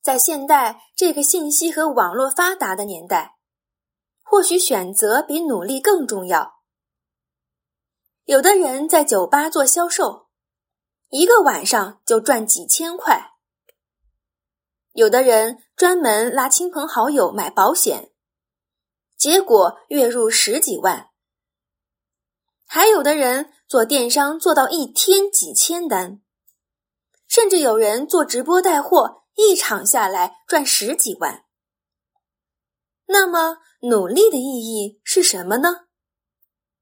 在现代这个信息和网络发达的年代，或许选择比努力更重要。有的人在酒吧做销售，一个晚上就赚几千块。有的人专门拉亲朋好友买保险，结果月入10几万。还有的人做电商做到一天几千单，甚至有人做直播带货，一场下来赚10几万。那么努力的意义是什么呢？